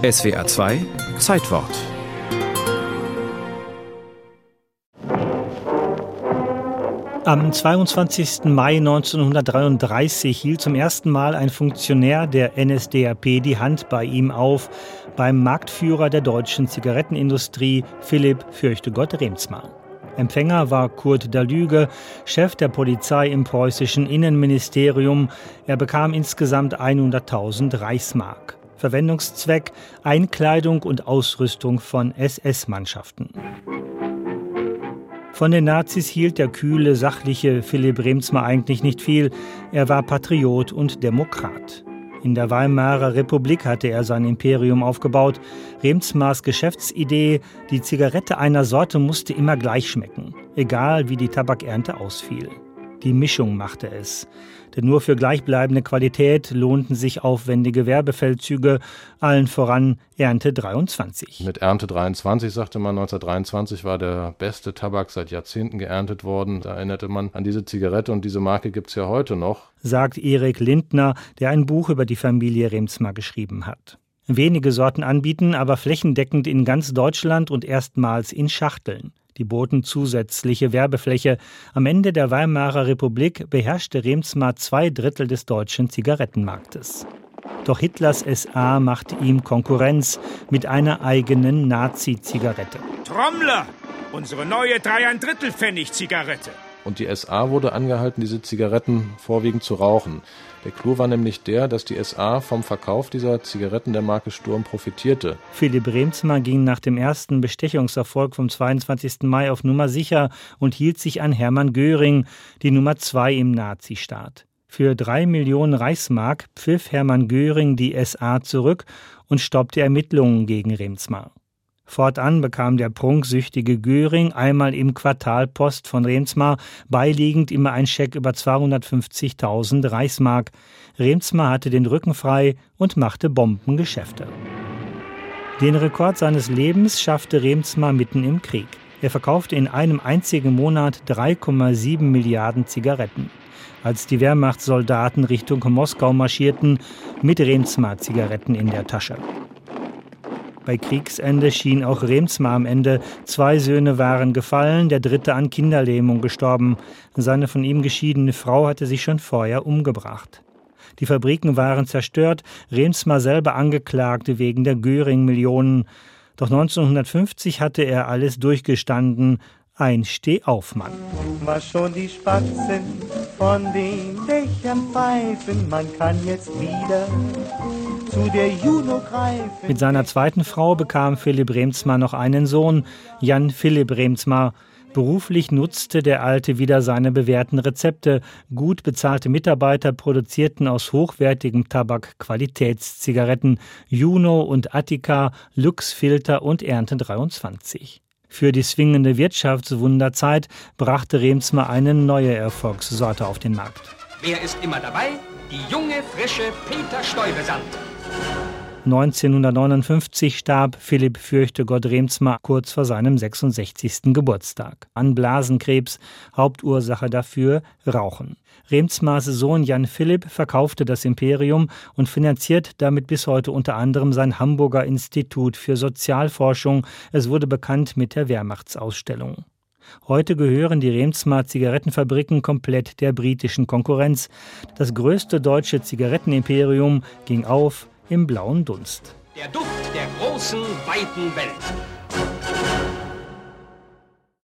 SWR 2 Zeitwort. Am 22. Mai 1933 hielt zum ersten Mal ein Funktionär der NSDAP die Hand bei ihm auf, beim Marktführer der deutschen Zigarettenindustrie, Philipp Fürchtegott Reemtsma. Empfänger war Kurt Dahlüge, Chef der Polizei im preußischen Innenministerium. Er bekam insgesamt 100.000 Reichsmark. Verwendungszweck: Einkleidung und Ausrüstung von SS-Mannschaften. Von den Nazis hielt der kühle, sachliche Philipp Reemtsma eigentlich nicht viel. Er war Patriot und Demokrat. In der Weimarer Republik hatte er sein Imperium aufgebaut. Reemtsmas Geschäftsidee: die Zigarette einer Sorte musste immer gleich schmecken, egal wie die Tabakernte ausfiel. Die Mischung machte es. Denn nur für gleichbleibende Qualität lohnten sich aufwendige Werbefeldzüge, allen voran Ernte 23. Mit Ernte 23, sagte man, 1923 war der beste Tabak seit Jahrzehnten geerntet worden. Da erinnerte man an diese Zigarette, und diese Marke gibt es ja heute noch, sagt Erik Lindner, der ein Buch über die Familie Reemtsma geschrieben hat. Wenige Sorten anbieten, aber flächendeckend in ganz Deutschland und erstmals in Schachteln. Die boten zusätzliche Werbefläche. Am Ende der Weimarer Republik beherrschte Reemtsma 2/3 des deutschen Zigarettenmarktes. Doch Hitlers SA machte ihm Konkurrenz mit einer eigenen Nazi-Zigarette. Trommler! Unsere neue 3,75-Pfennig-Zigarette. Und die SA wurde angehalten, diese Zigaretten vorwiegend zu rauchen. Der Clou war nämlich der, dass die SA vom Verkauf dieser Zigaretten der Marke Sturm profitierte. Philipp Reemtsma ging nach dem ersten Bestechungserfolg vom 22. Mai auf Nummer sicher und hielt sich an Hermann Göring, die Nummer 2 im Nazistaat. Für 3 Millionen Reichsmark pfiff Hermann Göring die SA zurück und stoppte Ermittlungen gegen Reemtsma. Fortan bekam der prunksüchtige Göring einmal im Quartal Post von Reemtsma, beiliegend immer ein Scheck über 250.000 Reichsmark. Reemtsma hatte den Rücken frei und machte Bombengeschäfte. Den Rekord seines Lebens schaffte Reemtsma mitten im Krieg. Er verkaufte in einem einzigen Monat 3,7 Milliarden Zigaretten. Als die Wehrmachtssoldaten Richtung Moskau marschierten, mit Reemtsma-Zigaretten in der Tasche. Bei Kriegsende schien auch Reemtsma am Ende. 2 Söhne waren gefallen, der 3. an Kinderlähmung gestorben. Seine von ihm geschiedene Frau hatte sich schon vorher umgebracht. Die Fabriken waren zerstört, Reemtsma selber angeklagt wegen der Göring-Millionen. Doch 1950 hatte er alles durchgestanden. Ein Stehaufmann. Was schon die Spatzen von den Dächern pfeifen, man kann jetzt wieder zu der Juno greifen. Mit seiner zweiten Frau bekam Philipp Reemtsma noch einen Sohn, Jan Philipp Reemtsma. Beruflich nutzte der Alte wieder seine bewährten Rezepte. Gut bezahlte Mitarbeiter produzierten aus hochwertigem Tabak Qualitätszigaretten, Juno und Attica, Luxfilter und Ernte 23. Für die swingende Wirtschaftswunderzeit brachte Reemtsma eine neue Erfolgssorte auf den Markt. Wer ist immer dabei? Die junge, frische Peter Stuyvesant. 1959 starb Philipp Fürchtegott Reemtsma kurz vor seinem 66. Geburtstag. An Blasenkrebs, Hauptursache dafür Rauchen. Reemtsmas Sohn Jan Philipp verkaufte das Imperium und finanziert damit bis heute unter anderem sein Hamburger Institut für Sozialforschung. Es wurde bekannt mit der Wehrmachtsausstellung. Heute gehören die Reemtsma-Zigarettenfabriken komplett der britischen Konkurrenz. Das größte deutsche Zigarettenimperium ging auf im blauen Dunst. Der Duft der großen, weiten Welt.